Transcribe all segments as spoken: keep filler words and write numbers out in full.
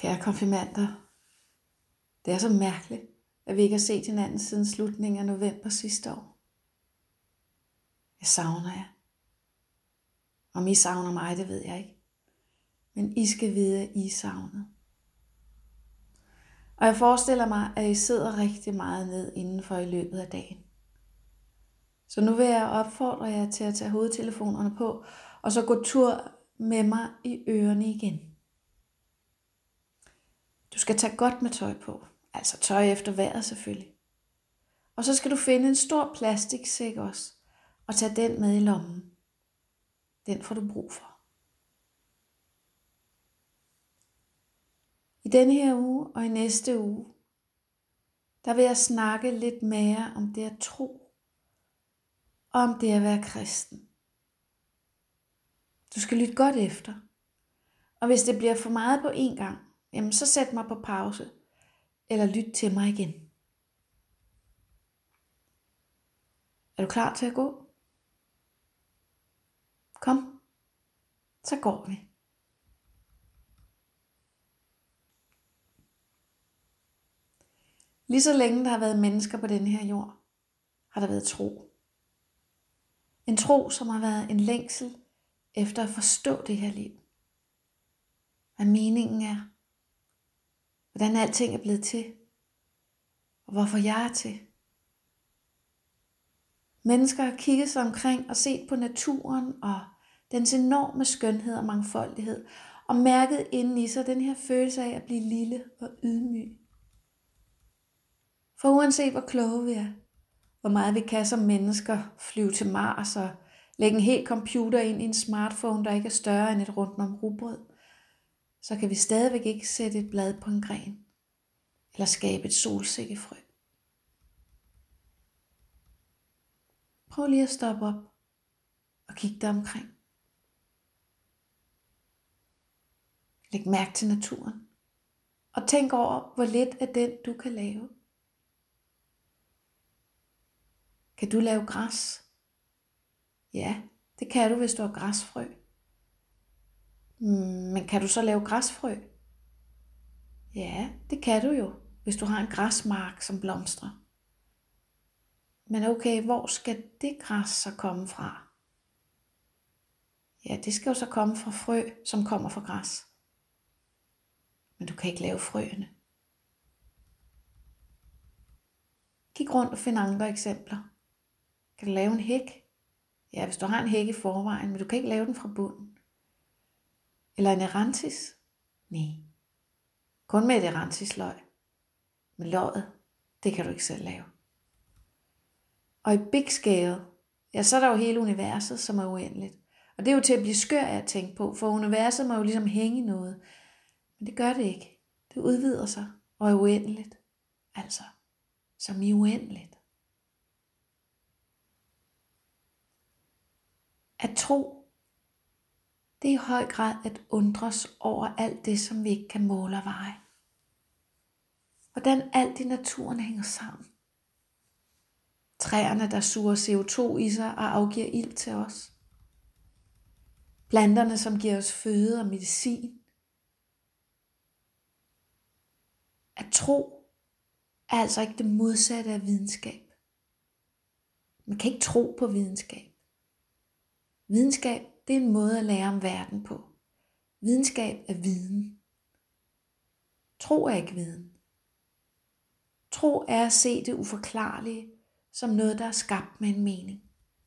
Kære konfirmander, det er så mærkeligt, at vi ikke har set hinanden siden slutningen af november sidste år. Jeg savner jer. Om I savner mig, det ved jeg ikke. Men I skal vide, at I savner. Og jeg forestiller mig, at I sidder rigtig meget ned indenfor i løbet af dagen. Så nu vil jeg opfordre jer til at tage hovedtelefonerne på, og så gå tur med mig i ørerne igen. Du skal tage godt med tøj på, altså tøj efter vejret selvfølgelig. Og så skal du finde en stor plastiksæk også, og tage den med i lommen. Den får du brug for. I denne her uge og i næste uge, der vil jeg snakke lidt mere om det at tro, og om det at være kristen. Du skal lytte godt efter, og hvis det bliver for meget på én gang, jamen så sæt mig på pause, eller lyt til mig igen. Er du klar til at gå? Kom, så går vi. Lige så længe der har været mennesker på denne her jord, har der været tro. En tro, som har været en længsel efter at forstå det her liv. Hvad meningen er. Hvordan alting er blevet til. Og hvorfor jeg er til. Mennesker har kigget sig omkring og set på naturen og dens enorme skønhed og mangfoldighed. Og mærket inden i sig den her følelse af at blive lille og ydmyg. For uanset hvor kloge vi er, hvor meget vi kan som mennesker flyve til Mars og lægge en hel computer ind i en smartphone, der ikke er større end et rundt om rugbrød, så kan vi stadigvæk ikke sætte et blad på en gren eller skabe et solsikkefrø. Prøv lige at stoppe op og kigge dig omkring. Læg mærke til naturen og tænk over, hvor lidt af den du kan lave. Kan du lave græs? Ja, det kan du, hvis du har græsfrø. Men kan du så lave græsfrø? Ja, det kan du jo, hvis du har en græsmark, som blomstrer. Men okay, hvor skal det græs så komme fra? Ja, det skal jo så komme fra frø, som kommer fra græs. Men du kan ikke lave frøene. Kig rundt og find andre eksempler. Kan du lave en hæk? Ja, hvis du har en hæk i forvejen, men du kan ikke lave den fra bunden. Eller en erantis? Nej. Kun med et erantisløg. Men løget, det kan du ikke selv lave. Og i big scale, ja, så er der jo hele universet, som er uendeligt. Og det er jo til at blive skør af at tænke på, for universet må jo ligesom hænge i noget. Men det gør det ikke. Det udvider sig og er uendeligt. Altså, som i uendeligt. At tro, det er i høj grad at undres over alt det, som vi ikke kan måle og veje. Hvordan alt i naturen hænger sammen. Træerne, der suger C O to i sig og afgiver ilt til os. Planterne, som giver os føde og medicin. At tro er altså ikke det modsatte af videnskab. Man kan ikke tro på videnskab. Videnskab, det er en måde at lære om verden på. Videnskab er viden. Tro er ikke viden. Tro er at se det uforklarlige som noget, der er skabt med en mening.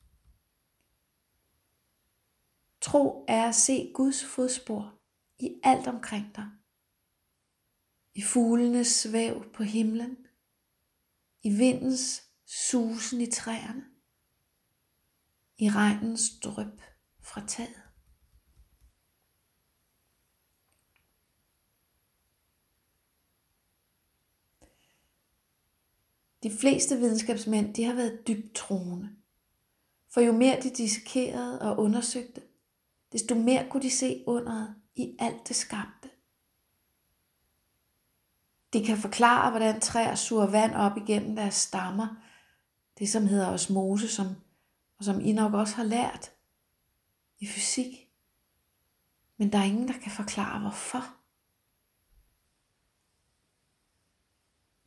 Tro er at se Guds fodspor i alt omkring dig. I fuglenes svæv på himlen. I vindens susen i træerne. I regnens dryp fra taget. De fleste videnskabsmænd, de har været dybt troende. For jo mere de dissekerede og undersøgte, desto mere kunne de se underet i alt det skabte. De kan forklare, hvordan træer suger vand op igennem deres stammer, det som hedder osmose, som, og som I nok også har lært i fysik. Men der er ingen, der kan forklare hvorfor.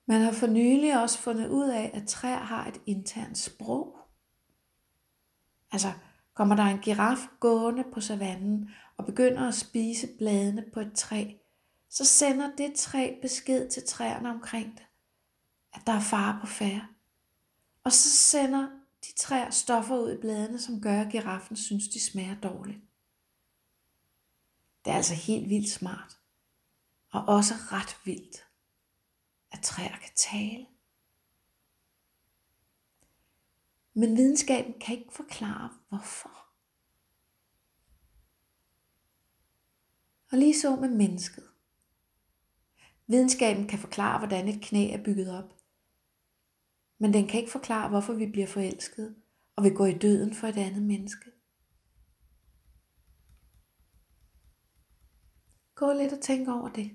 Man har for nylig også fundet ud af, at træer har et internt sprog. Altså kommer der en giraf gående på savannen og begynder at spise bladene på et træ, så sender det træ besked til træerne omkring det, at der er fare på færde. Og så sender de træer stoffer ud i bladene, som gør, at giraffen synes, de smager dårligt. Det er altså helt vildt smart. Og også ret vildt, at træer kan tale. Men videnskaben kan ikke forklare, hvorfor. Og lige så med mennesket. Videnskaben kan forklare, hvordan et knæ er bygget op. Men den kan ikke forklare, hvorfor vi bliver forelskede og vil gå i døden for et andet menneske. Gå lidt og tænk over det.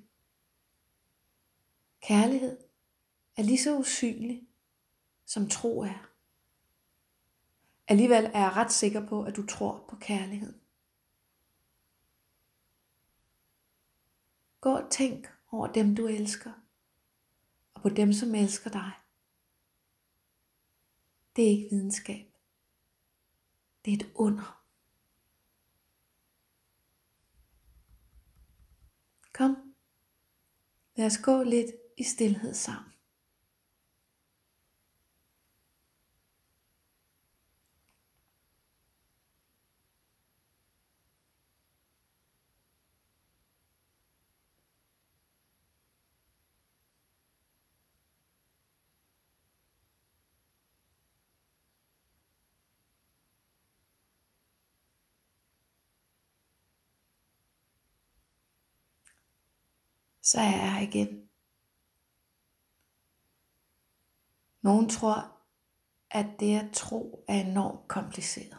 Kærlighed er lige så usynlig, som tro er. Alligevel er jeg ret sikker på, at du tror på kærlighed. Gå og tænk over dem, du elsker, og på dem, som elsker dig. Det er ikke videnskab. Det er et under. Kom, lad os gå lidt i stilhed sammen. Så er jeg her igen. Nogen tror, at det at tro er enormt kompliceret.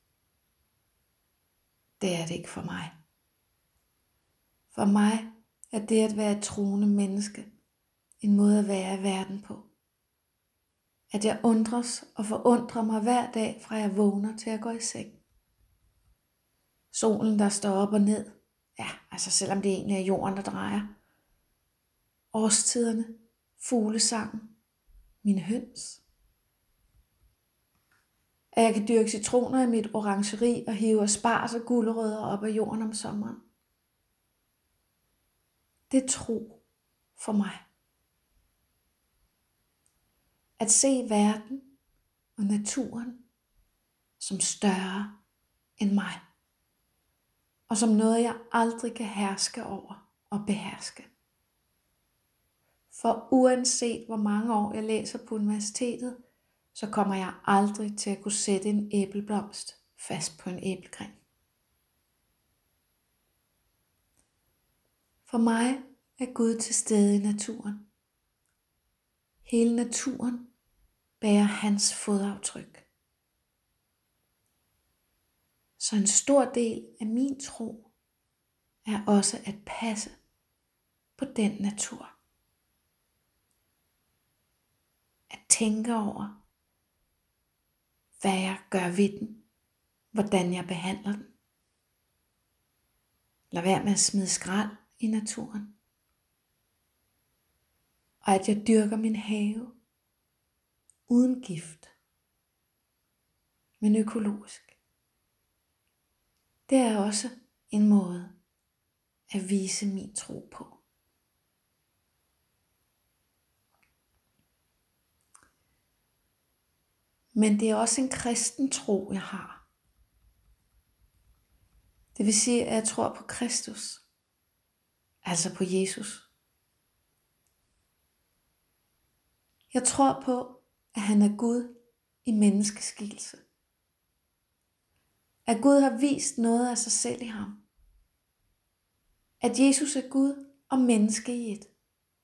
Det er det ikke for mig. For mig er det at være et troende menneske en måde at være i verden på. At jeg undres og forundrer mig hver dag, fra jeg vågner til jeg går i seng. Solen, der står op og ned. Ja, altså selvom det egentlig er jorden, der drejer. Årstiderne, fuglesangen, mine høns. At jeg kan dyrke citroner i mit orangeri og hive spars og gulerødder op af jorden om sommeren. Det er tro for mig. At se verden og naturen som større end mig. Og som noget, jeg aldrig kan herske over og beherske. For uanset hvor mange år jeg læser på universitetet, så kommer jeg aldrig til at kunne sætte en æbleblomst fast på en æblegren. For mig er Gud til stede i naturen. Hele naturen bærer hans fodaftryk. Så en stor del af min tro er også at passe på den natur. At tænke over, hvad jeg gør ved den, hvordan jeg behandler den. Lad være med at smide skrald i naturen. Og at jeg dyrker min have uden gift, men økologisk. Det er også en måde at vise min tro på. Men det er også en kristen tro, jeg har. Det vil sige, at jeg tror på Kristus, altså på Jesus. Jeg tror på, at han er Gud i menneskeskikkelse. At Gud har vist noget af sig selv i ham. At Jesus er Gud og menneske i et.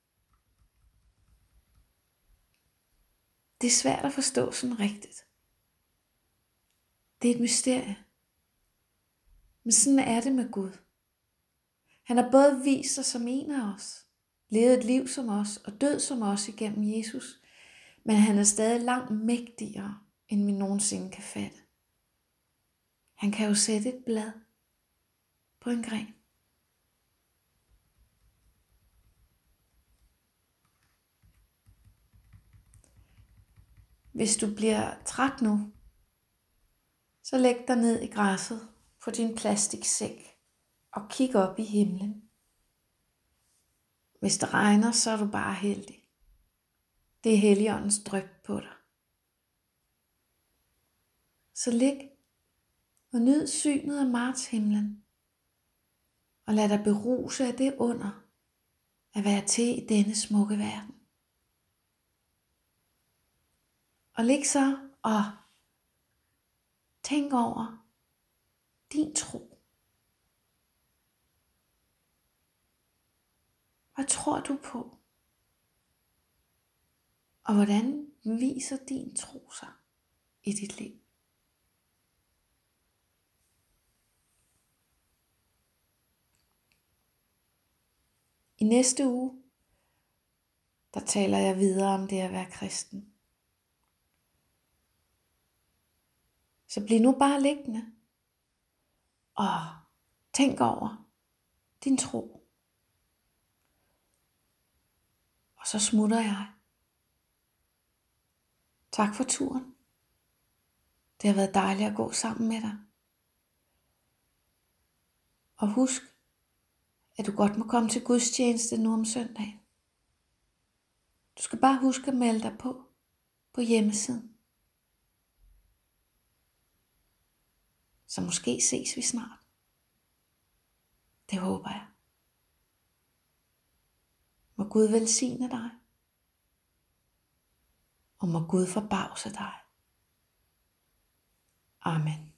Det er svært at forstå sådan rigtigt. Det er et mysterie. Men sådan er det med Gud. Han har både vist sig som en af os, levet et liv som os og død som os igennem Jesus, men han er stadig langt mægtigere, end vi nogensinde kan fatte. Han kan jo sætte et blad på en gren. hvis du bliver træt nu, så læg dig ned i græsset på din plastiksæk og kig op i himlen. Hvis det regner, så er du bare heldig. Det er Helligåndens dryp på dig. Så lig og nyd synet af martshimlen, og lad dig beruse af det under at være til i denne smukke verden. Og lig så og tænk over din tro. Hvad tror du på? Og hvordan viser din tro sig i dit liv? I næste uge, der taler jeg videre om det at være kristen. Så bliv nu bare liggende og tænk over din tro. Og så smutter jeg. Tak for turen. Det har været dejligt at gå sammen med dig. Og husk, at du godt må komme til gudstjeneste nu om søndagen. Du skal bare huske at melde dig på på hjemmesiden. Så måske ses vi snart. Det håber jeg. Må Gud velsigne dig. Og må Gud forbavse dig. Amen.